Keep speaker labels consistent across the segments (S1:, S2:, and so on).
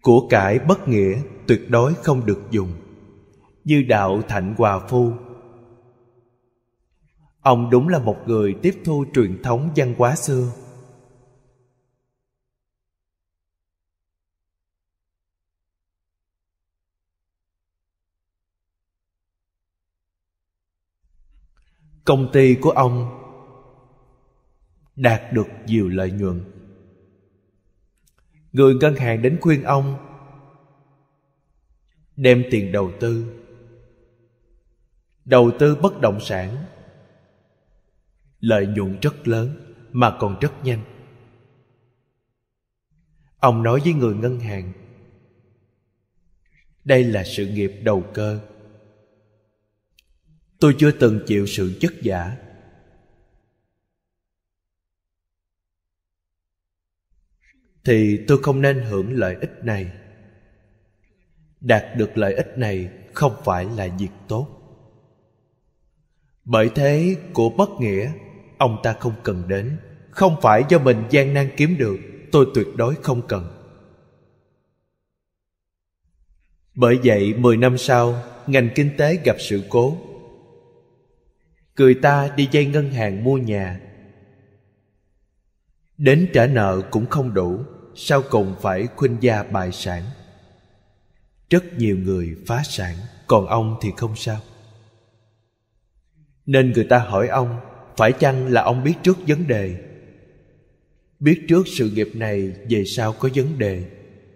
S1: Của cải bất nghĩa tuyệt đối không được dùng. Như đạo Thạnh Hòa Phu, ông đúng là một người tiếp thu truyền thống văn hóa xưa. Công ty của ông đạt được nhiều lợi nhuận. Người ngân hàng đến khuyên ông đem tiền đầu tư bất động sản, lợi nhuận rất lớn mà còn rất nhanh. Ông nói với người ngân hàng, đây là sự nghiệp đầu cơ, tôi chưa từng chịu sự vất vả. Thì tôi không nên hưởng lợi ích này. Đạt được lợi ích này không phải là việc tốt. Bởi thế của bất nghĩa ông ta không cần đến. Không phải do mình gian nan kiếm được, tôi tuyệt đối không cần. Bởi vậy 10 năm sau, ngành kinh tế gặp sự cố. Người ta đi vay ngân hàng mua nhà, đến trả nợ cũng không đủ, sau cùng phải khuynh gia bại sản. Rất nhiều người phá sản, còn ông thì không sao. Nên người ta hỏi ông, phải chăng là ông biết trước vấn đề, biết trước sự nghiệp này về sau có vấn đề?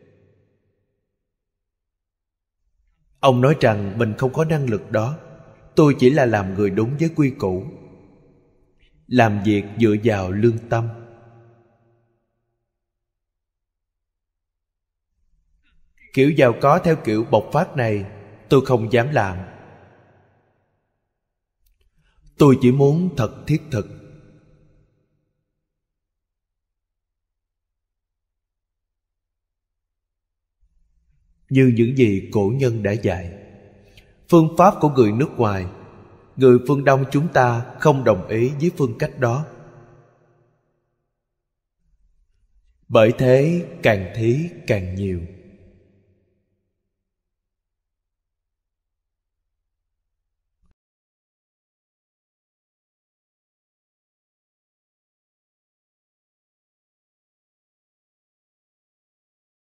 S1: Ông nói rằng mình không có năng lực đó. Tôi chỉ là làm người đúng với quy củ, làm việc dựa vào lương tâm. Kiểu giàu có theo kiểu bộc phát này tôi không dám làm. Tôi chỉ muốn thật thiết thực. Như những gì cổ nhân đã dạy. Phương pháp của người nước ngoài, người phương Đông chúng ta không đồng ý với phương cách đó. Bởi thế càng thí càng nhiều.